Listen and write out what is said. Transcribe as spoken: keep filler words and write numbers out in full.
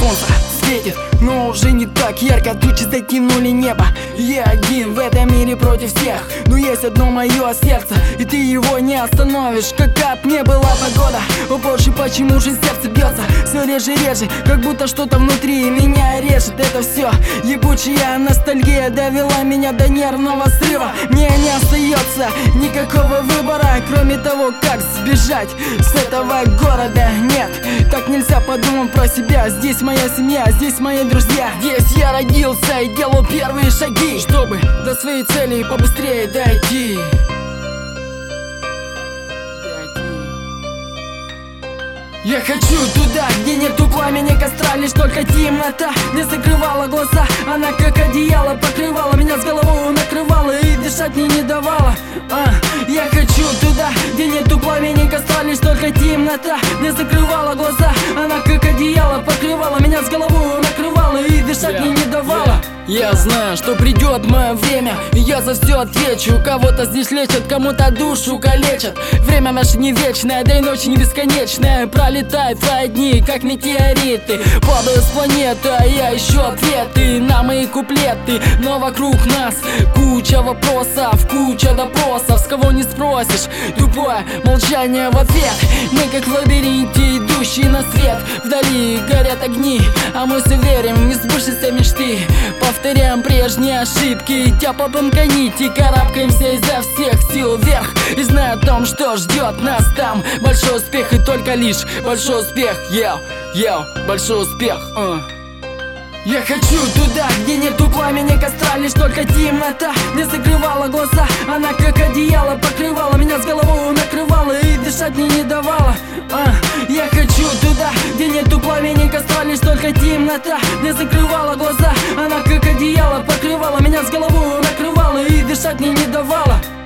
Солнце светит, но уже не так ярко. Тучи затянули небо. Я один в этом мире против всех, но есть одно мое сердце, и ты его не остановишь. Какая б ни была погода, о боже, почему же сердце бьется все реже и реже, как будто что-то внутри меня режет. Это все ебучая ностальгия довела меня до нервного срыва. Мне не остается никакого выбора, кроме того, как сбежать с этого города. Нет, так нельзя, подумать про себя. Здесь моя семья, здесь мои друзья. Здесь я родился и делал первые шаги, чтобы до своей цели побыстрее дойти. Я хочу туда, где нету пламени костра, лишь только темнота не закрывала глаза. Она как одеяло покрывала меня с головой, накрывала и дышать мне не давала. а, Я хочу туда, где нету пламени костра, лишь только темнота не закрывала глаза. Она как одеяло покрывала меня с головой, накрывала и дышать yeah, мне не давала. yeah. Я знаю, что придет мое время, и я за все отвечу. Кого-то здесь лечат, кому-то душу калечат. Время наше не вечное, да и ночи не бесконечная. Пролетают твои дни, как метеориты. Падаю с планеты, а я ищу ответы на мои куплеты. Но вокруг нас куча вопросов, куча допросов. С кого не спросишь, тупое молчание в ответ. Мы как в лабиринте, идущие на свет. Вдали горят огни, а мы все верим в несбывшиеся мечты. Повторяем прежние ошибки, идя по тонкой нити, карабкаемся изо всех сил вверх, и зная о том, что ждет нас там. Большой успех и только лишь большой успех. Йоу, йоу, большой успех. uh. Я хочу туда, где нету пламени костра, лишь только темнота не закрывала глаза. Она как одеяло покрывала меня с головой, накрывала и дышать мне не давала. а, Я хочу туда, где нету пламени костра, лишь только темнота не закрывала глаза. Она как одеяло покрывала меня с головой, накрывала и дышать мне не давала.